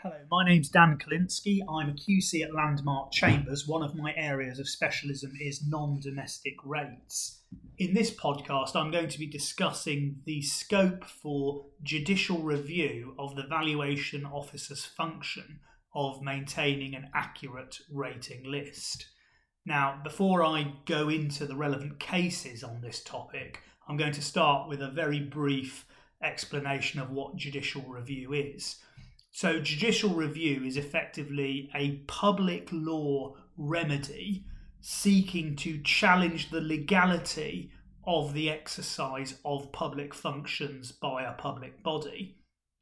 Hello, my name's Dan Kalinsky. I'm a QC at Landmark Chambers. One of my areas of specialism is non-domestic rates. In this podcast, I'm going to be discussing the scope for judicial review of the valuation officer's function of maintaining an accurate rating list. Now, before I go into the relevant cases on this topic, I'm going to start with a very brief explanation of what judicial review is. So judicial review is effectively a public law remedy seeking to challenge the legality of the exercise of public functions by a public body.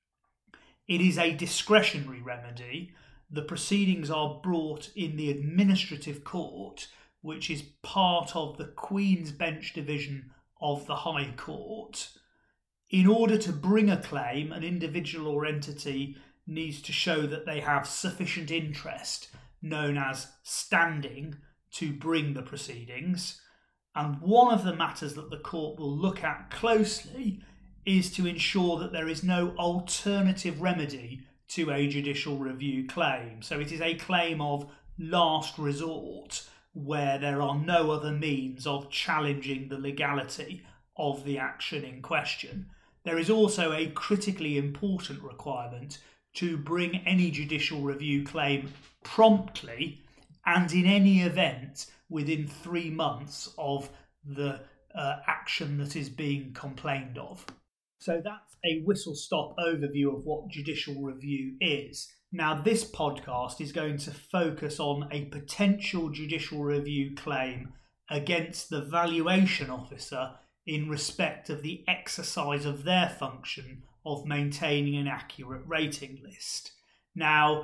It is a discretionary remedy. The proceedings are brought in the administrative court, which is part of the Queen's Bench Division of the High Court. In order to bring a claim, an individual or entity needs to show that they have sufficient interest, known as standing, to bring the proceedings. And one of the matters that the court will look at closely is to ensure that there is no alternative remedy to a judicial review claim. So it is a claim of last resort where there are no other means of challenging the legality of the action in question. There is also a critically important requirement to bring any judicial review claim promptly and in any event within 3 months of the action that is being complained of. So that's a whistle-stop overview of what judicial review is. Now, this podcast is going to focus on a potential judicial review claim against the valuation officer in respect of the exercise of their function of maintaining an accurate rating list. Now,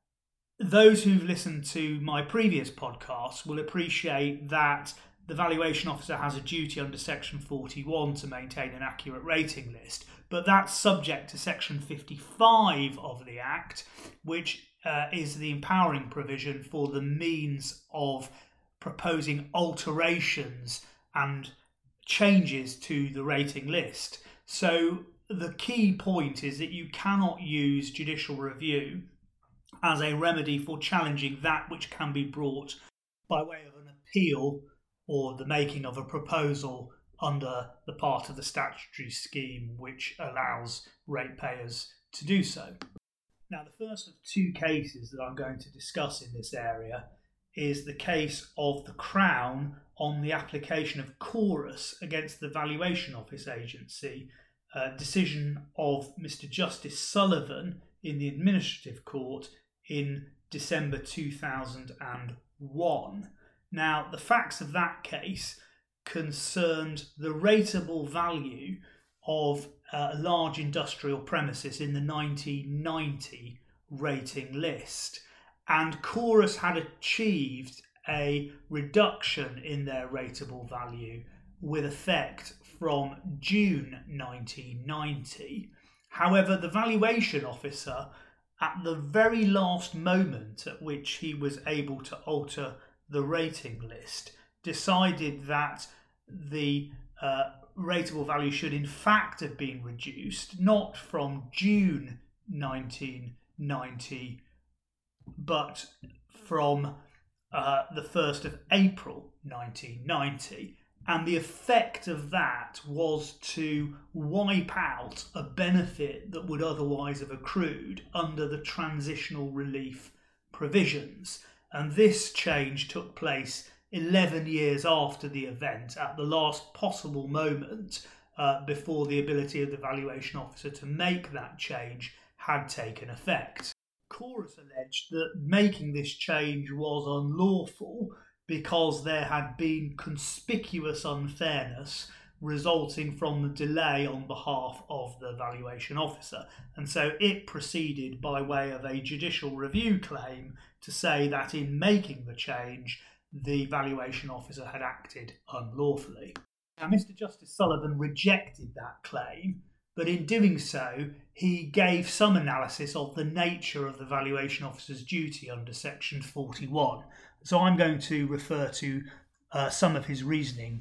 those who've listened to my previous podcasts will appreciate that the valuation officer has a duty under Section 41 to maintain an accurate rating list, but that's subject to Section 55 of the Act, which is the empowering provision for the means of proposing alterations and changes to the rating list. So the key point is that you cannot use judicial review as a remedy for challenging that which can be brought by way of an appeal or the making of a proposal under the part of the statutory scheme which allows ratepayers to do so. Now, the first of 2 cases that I'm going to discuss in this area is the case of the Crown on the application of chorus against the Valuation Office Agency, decision of Mr. Justice Sullivan in the Administrative Court in December 2001. Now, the facts of that case concerned the rateable value of a large industrial premises in the 1990 rating list. And Chorus had achieved a reduction in their rateable value with effect from June 1990. However, the valuation officer, at the very last moment at which he was able to alter the rating list, decided that the rateable value should in fact have been reduced, not from June 1990, but from the 1st of April 1990. And the effect of that was to wipe out a benefit that would otherwise have accrued under the transitional relief provisions. And this change took place 11 years after the event, at the last possible moment before the ability of the valuation officer to make that change had taken effect. Chorus alleged that making this change was unlawful because there had been conspicuous unfairness resulting from the delay on behalf of the valuation officer. And so it proceeded by way of a judicial review claim to say that in making the change, the valuation officer had acted unlawfully. Now, Mr. Justice Sullivan rejected that claim, but in doing so, he gave some analysis of the nature of the valuation officer's duty under Section 41. So I'm going to refer to some of his reasoning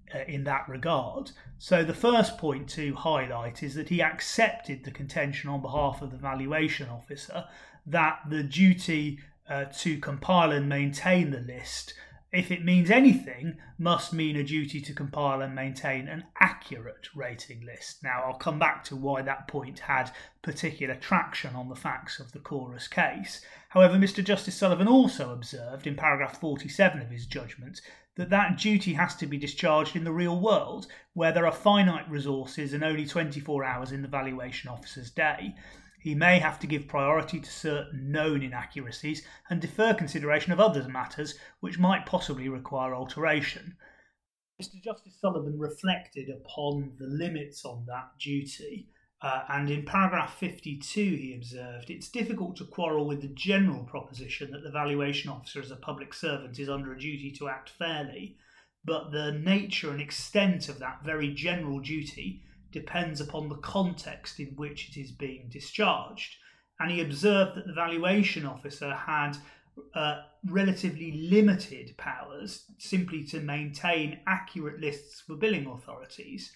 in that regard. So the first point to highlight is that he accepted the contention on behalf of the valuation officer that the duty to compile and maintain the list, if it means anything, must mean a duty to compile and maintain an accurate rating list. Now, I'll come back to why that point had particular traction on the facts of the Chorus case. However, Mr. Justice Sullivan also observed in paragraph 47 of his judgment that that duty has to be discharged in the real world, where there are finite resources and only 24 hours in the valuation officer's day. He may have to give priority to certain known inaccuracies and defer consideration of other matters which might possibly require alteration. Mr. Justice Sullivan reflected upon the limits on that duty, and in paragraph 52 he observed, "It's difficult to quarrel with the general proposition that the valuation officer as a public servant is under a duty to act fairly, but the nature and extent of that very general duty depends upon the context in which it is being discharged." And he observed that the valuation officer had relatively limited powers simply to maintain accurate lists for billing authorities.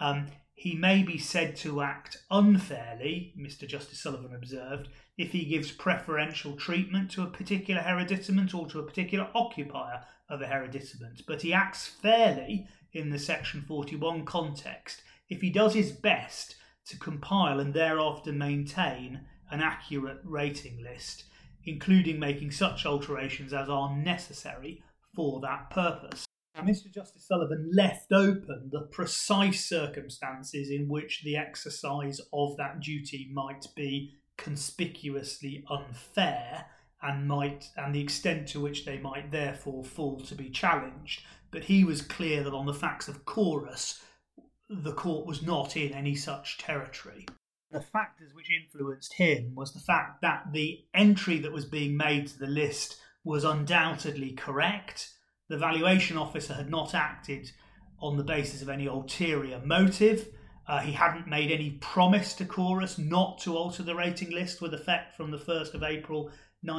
He may be said to act unfairly, Mr. Justice Sullivan observed, if he gives preferential treatment to a particular hereditament or to a particular occupier of a hereditament, but he acts fairly in the Section 41 context if he does his best to compile and thereafter maintain an accurate rating list, including making such alterations as are necessary for that purpose. Now, Mr. Justice Sullivan left open the precise circumstances in which the exercise of that duty might be conspicuously unfair and the extent to which they might therefore fall to be challenged. But he was clear that on the facts of Chorus, the court was not in any such territory. The factors which influenced him was the fact that the entry that was being made to the list was undoubtedly correct. The valuation officer had not acted on the basis of any ulterior motive. He hadn't made any promise to Chorus not to alter the rating list with effect from the 1st of April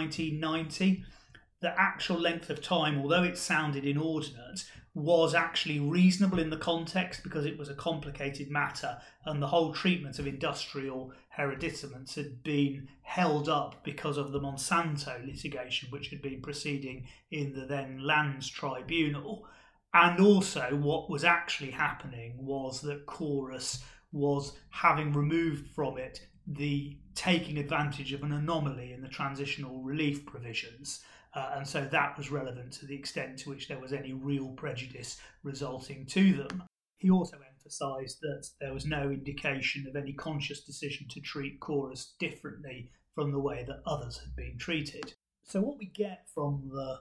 1990. The actual length of time, although it sounded inordinate, was actually reasonable in the context because it was a complicated matter and the whole treatment of industrial hereditaments had been held up because of the Monsanto litigation which had been proceeding in the then Lands Tribunal. And also what was actually happening was that Chorus was having removed from it the taking advantage of an anomaly in the transitional relief provisions. And so that was relevant to the extent to which there was any real prejudice resulting to them. He also emphasised that there was no indication of any conscious decision to treat Chorus differently from the way that others had been treated. So what we get from the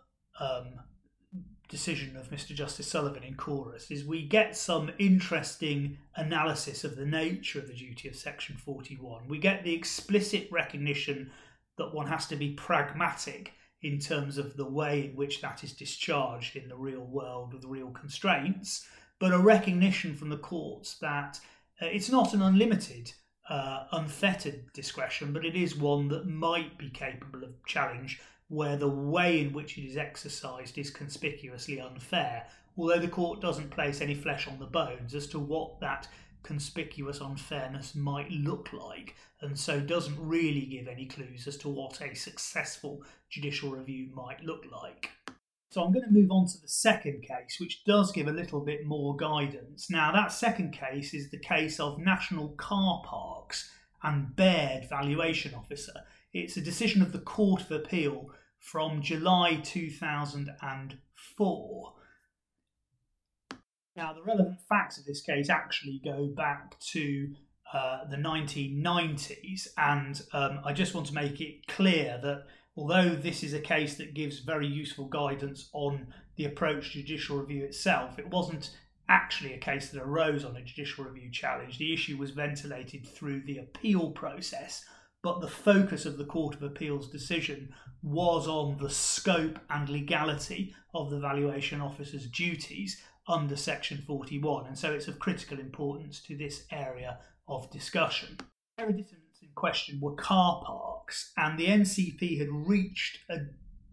decision of Mr. Justice Sullivan in Chorus is we get some interesting analysis of the nature of the duty of Section 41. We get the explicit recognition that one has to be pragmatic in terms of the way in which that is discharged in the real world with real constraints, but a recognition from the courts that it's not an unlimited, unfettered discretion, but it is one that might be capable of challenge where the way in which it is exercised is conspicuously unfair, although the court doesn't place any flesh on the bones as to what that conspicuous unfairness might look like, and so doesn't really give any clues as to what a successful judicial review might look like. So I'm going to move on to the second case, which does give a little bit more guidance. Now, that second case is the case of National Car Parks and Baird Valuation Officer. It's a decision of the Court of Appeal from July 2004. Now, the relevant facts of this case actually go back to the 1990s, and I just want to make it clear that although this is a case that gives very useful guidance on the approach to judicial review itself, it wasn't actually a case that arose on a judicial review challenge. The issue was ventilated through the appeal process, but the focus of the Court of Appeal's decision was on the scope and legality of the valuation officer's duties under Section 41, and so it's of critical importance to this area of discussion. Hereditaments in question were car parks, and the NCP had reached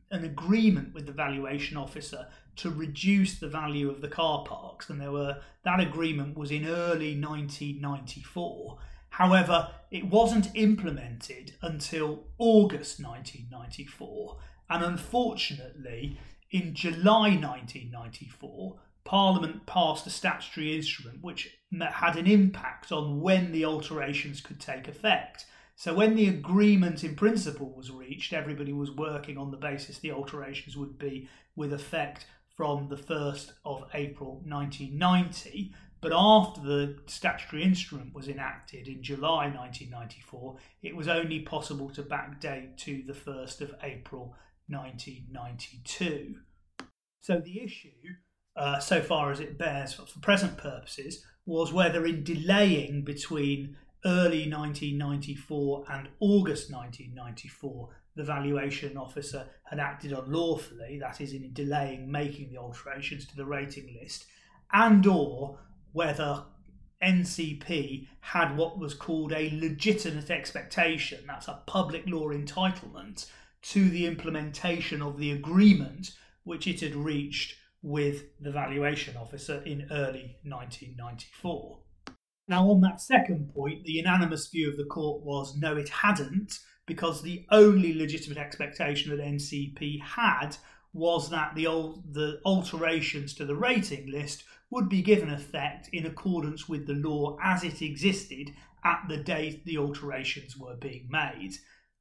an agreement with the valuation officer to reduce the value of the car parks, and that agreement was in early 1994. However, it wasn't implemented until August 1994, and unfortunately, in July 1994, Parliament passed a statutory instrument which had an impact on when the alterations could take effect. So when the agreement in principle was reached, everybody was working on the basis the alterations would be with effect from the 1st of April 1990. But after the statutory instrument was enacted in July 1994, it was only possible to backdate to the 1st of April 1992. So the issue, so far as it bears for present purposes, was whether in delaying between early 1994 and August 1994, the valuation officer had acted unlawfully, that is, in delaying making the alterations to the rating list, and or whether NCP had what was called a legitimate expectation, that's a public law entitlement, to the implementation of the agreement which it had reached with the valuation officer in early 1994. Now, on that second point, the unanimous view of the court was no, it hadn't, because the only legitimate expectation that NCP had was that the alterations to the rating list would be given effect in accordance with the law as it existed at the date the alterations were being made.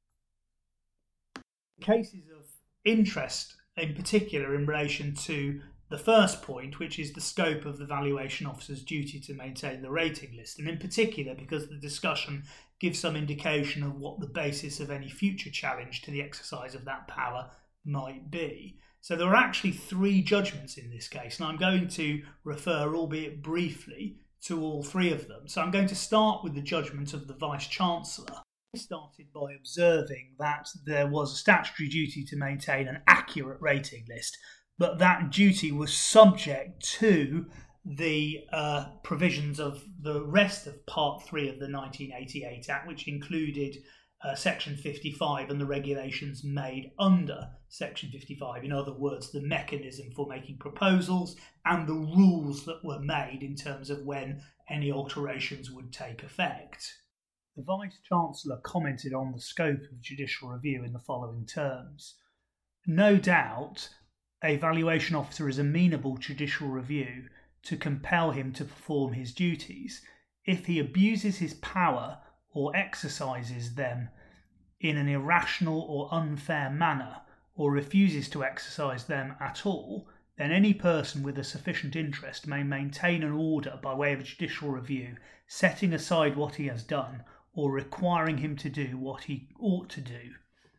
Cases of interest, in particular in relation to the first point, which is the scope of the valuation officer's duty to maintain the rating list, and in particular because the discussion gives some indication of what the basis of any future challenge to the exercise of that power might be. So there are actually 3 judgments in this case, and I'm going to refer, albeit briefly, to all 3 of them. So I'm going to start with the judgment of the Vice-Chancellor. I started by observing that there was a statutory duty to maintain an accurate rating list, but that duty was subject to the provisions of the rest of Part 3 of the 1988 Act, which included Section 55 and the regulations made under Section 55. In other words, the mechanism for making proposals and the rules that were made in terms of when any alterations would take effect. The Vice-Chancellor commented on the scope of judicial review in the following terms. No doubt, a valuation officer is amenable to judicial review to compel him to perform his duties if he abuses his power or exercises them in an irrational or unfair manner, or refuses to exercise them at all, then any person with a sufficient interest may maintain an order by way of judicial review, setting aside what he has done, or requiring him to do what he ought to do.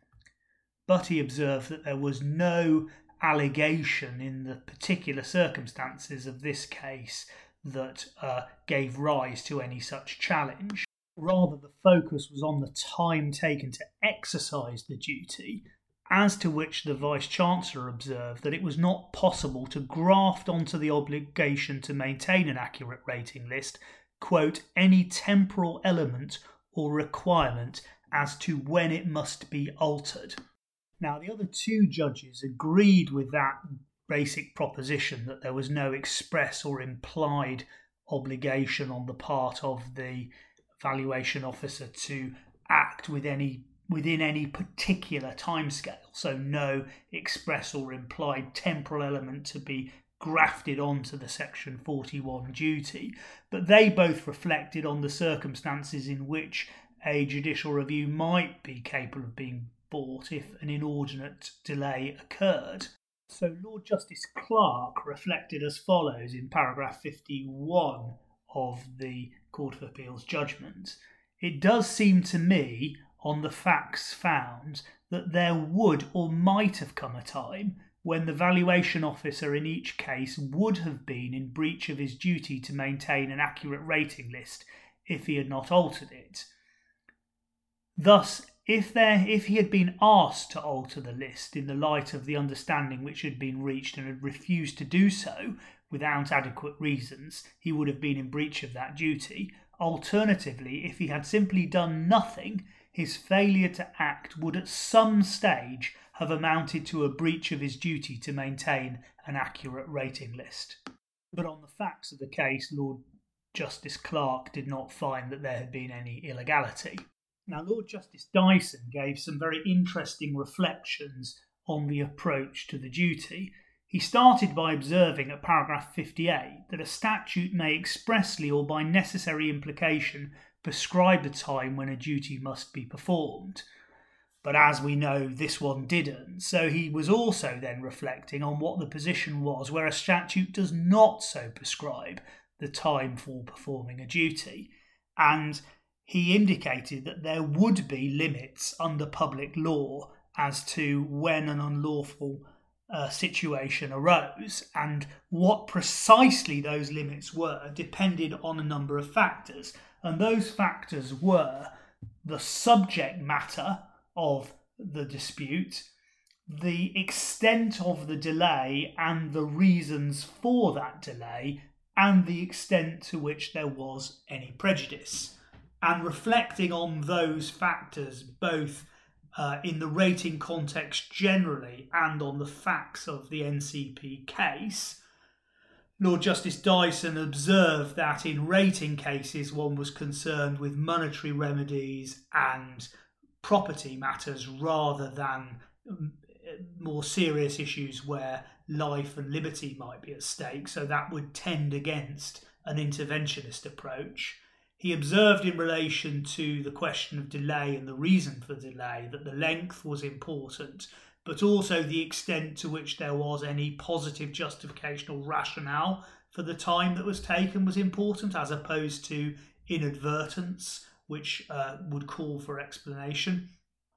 But he observed that there was no allegation in the particular circumstances of this case that gave rise to any such challenge. Rather, the focus was on the time taken to exercise the duty, as to which the Vice-Chancellor observed that it was not possible to graft onto the obligation to maintain an accurate rating list, quote, any temporal element or requirement as to when it must be altered. Now, the other 2 judges agreed with that basic proposition that there was no express or implied obligation on the part of the valuation officer to act within any particular timescale, so no express or implied temporal element to be grafted onto the Section 41 duty, but they both reflected on the circumstances in which a judicial review might be capable of being brought if an inordinate delay occurred. So Lord Justice Clarke reflected as follows in paragraph 51 of the Court of Appeal's judgment. It does seem to me, on the facts found, that there would or might have come a time when the valuation officer in each case would have been in breach of his duty to maintain an accurate rating list if he had not altered it. Thus, if he had been asked to alter the list in the light of the understanding which had been reached and had refused to do so without adequate reasons, he would have been in breach of that duty. Alternatively, if he had simply done nothing, his failure to act would at some stage have amounted to a breach of his duty to maintain an accurate rating list. But on the facts of the case, Lord Justice Clarke did not find that there had been any illegality. Now, Lord Justice Dyson gave some very interesting reflections on the approach to the duty. He started by observing at paragraph 58 that a statute may expressly or by necessary implication prescribe the time when a duty must be performed. But as we know, this one didn't. So he was also then reflecting on what the position was where a statute does not so prescribe the time for performing a duty. And he indicated that there would be limits under public law as to when an unlawful situation arose, and what precisely those limits were depended on a number of factors. And those factors were the subject matter of the dispute, the extent of the delay and the reasons for that delay, and the extent to which there was any prejudice. And reflecting on those factors, both in the rating context generally and on the facts of the NCP case, Lord Justice Dyson observed that in rating cases one was concerned with monetary remedies and property matters rather than more serious issues where life and liberty might be at stake, so that would tend against an interventionist approach. He observed in relation to the question of delay and the reason for delay that the length was important, but also the extent to which there was any positive justification or rationale for the time that was taken was important, as opposed to inadvertence, which would call for explanation.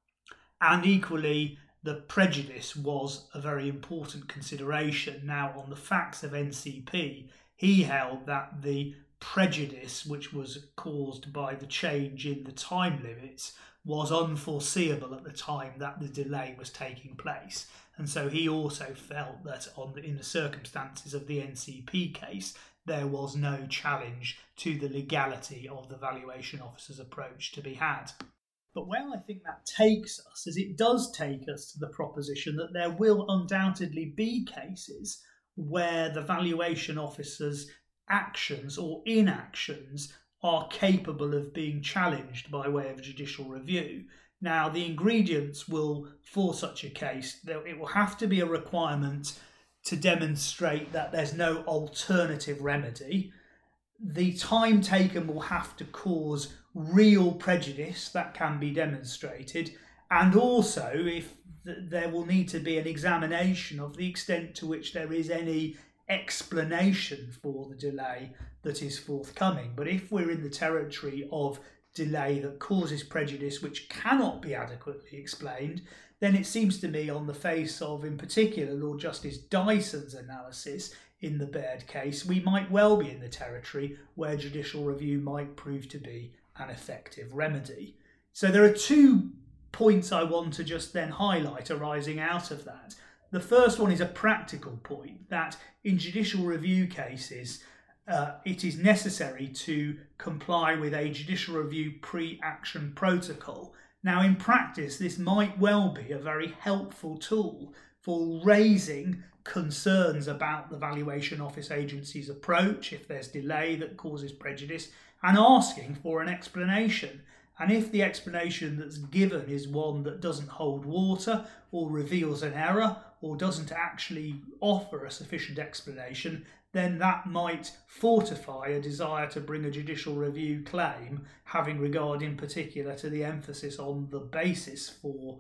And equally, the prejudice was a very important consideration. Now, on the facts of NCP, he held that the prejudice which was caused by the change in the time limits was unforeseeable at the time that the delay was taking place. And so he also felt that in the circumstances of the NCP case, there was no challenge to the legality of the valuation officer's approach to be had. But where I think that takes us is it does take us to the proposition that there will undoubtedly be cases where the valuation officer's actions or inactions are capable of being challenged by way of judicial review. Now, the ingredients will, for such a case, it will have to be a requirement to demonstrate that there's no alternative remedy. The time taken will have to cause real prejudice that can be demonstrated, and also if there will need to be an examination of the extent to which there is any explanation for the delay that is forthcoming. But if we're in the territory of delay that causes prejudice which cannot be adequately explained, then it seems to me on the face of, in particular, Lord Justice Dyson's analysis in the Baird case, we might well be in the territory where judicial review might prove to be an effective remedy. So there are 2 points I want to just then highlight arising out of that. The first one is a practical point, that in judicial review cases, it is necessary to comply with a judicial review pre-action protocol. Now, in practice, this might well be a very helpful tool for raising concerns about the valuation office agency's approach, if there's delay that causes prejudice, and asking for an explanation. And if the explanation that's given is one that doesn't hold water or reveals an error or doesn't actually offer a sufficient explanation, then that might fortify a desire to bring a judicial review claim, having regard in particular to the emphasis on the basis for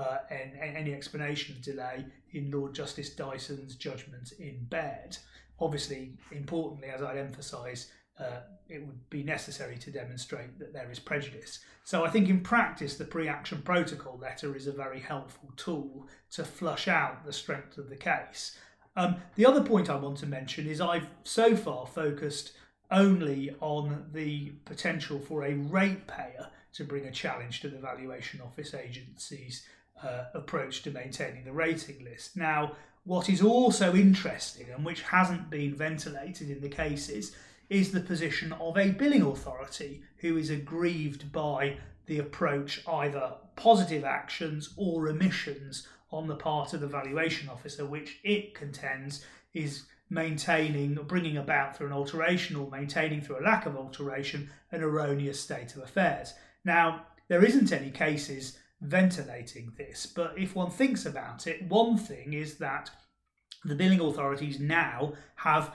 any explanation of delay in Lord Justice Dyson's judgment in Baird. Obviously, importantly, as I'd emphasise, it would be necessary to demonstrate that there is prejudice. So I think in practice the pre-action protocol letter is a very helpful tool to flush out the strength of the case. The other point I want to mention is I've so far focused only on the potential for a ratepayer to bring a challenge to the valuation office agency's approach to maintaining the rating list. Now, what is also interesting and which hasn't been ventilated in the cases is the position of a billing authority who is aggrieved by the approach, either positive actions or omissions on the part of the valuation officer, which it contends is maintaining or bringing about through an alteration or maintaining through a lack of alteration an erroneous state of affairs. Now, there isn't any cases ventilating this, but if one thinks about it, one thing is that the billing authorities now have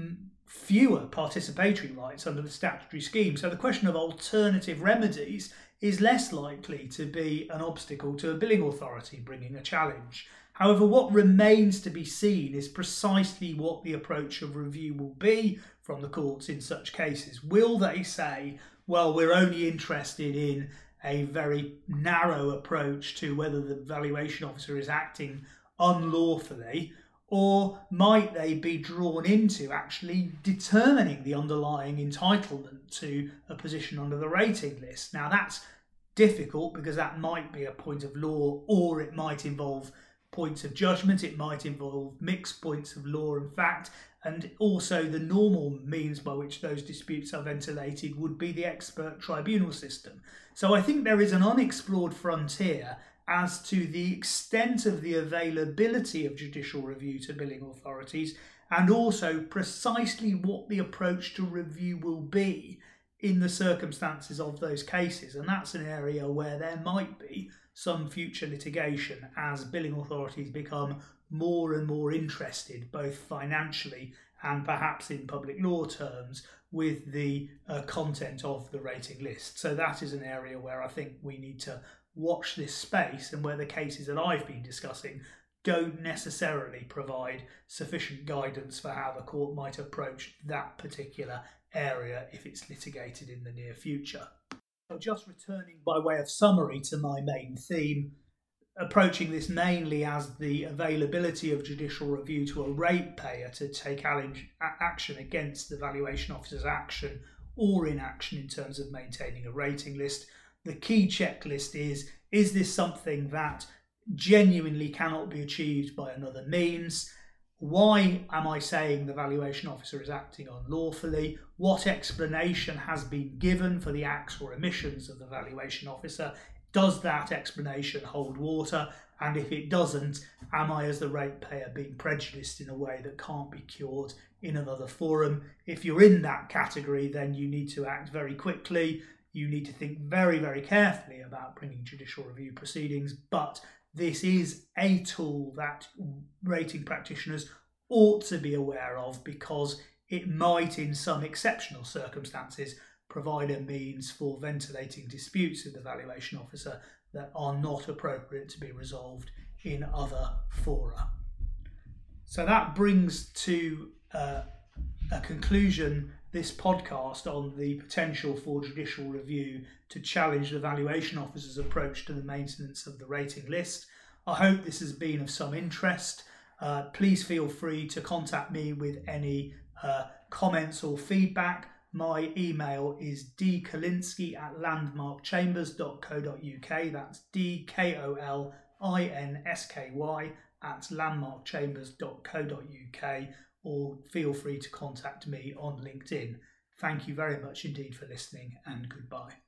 fewer participatory rights under the statutory scheme. So the question of alternative remedies is less likely to be an obstacle to a billing authority bringing a challenge. However, what remains to be seen is precisely what the approach of review will be from the courts in such cases. Will they say, well, we're only interested in a very narrow approach to whether the valuation officer is acting unlawfully, or might they be drawn into actually determining the underlying entitlement to a position under the rating list? Now, that's difficult because that might be a point of law, or it might involve points of judgment, it might involve mixed points of law and fact, and also the normal means by which those disputes are ventilated would be the expert tribunal system. So I think there is an unexplored frontier as to the extent of the availability of judicial review to billing authorities, and also precisely what the approach to review will be in the circumstances of those cases. And that's an area where there might be some future litigation as billing authorities become more and more interested, both financially and perhaps in public law terms, with the content of the rating list. So that is an area where I think we need to watch this space, and where the cases that I've been discussing don't necessarily provide sufficient guidance for how the court might approach that particular area if it's litigated in the near future. So just returning by way of summary to my main theme, approaching this mainly as the availability of judicial review to a ratepayer to take action against the valuation officer's action or inaction in terms of maintaining a rating list. The key checklist is this something that genuinely cannot be achieved by another means? Why am I saying the valuation officer is acting unlawfully? What explanation has been given for the acts or omissions of the valuation officer? Does that explanation hold water? And if it doesn't, am I as the ratepayer being prejudiced in a way that can't be cured in another forum? If you're in that category, then you need to act very quickly. You need to think very, very carefully about bringing judicial review proceedings, but this is a tool that rating practitioners ought to be aware of, because it might, in some exceptional circumstances, provide a means for ventilating disputes with the valuation officer that are not appropriate to be resolved in other fora. So that brings to a conclusion this podcast on the potential for judicial review to challenge the valuation officer's approach to the maintenance of the rating list. I hope this has been of some interest. Please feel free to contact me with any comments or feedback. My email is dkolinsky@landmarkchambers.co.uk. That's dkolinsky@landmarkchambers.co.uk, or feel free to contact me on LinkedIn. Thank you very much indeed for listening, and goodbye.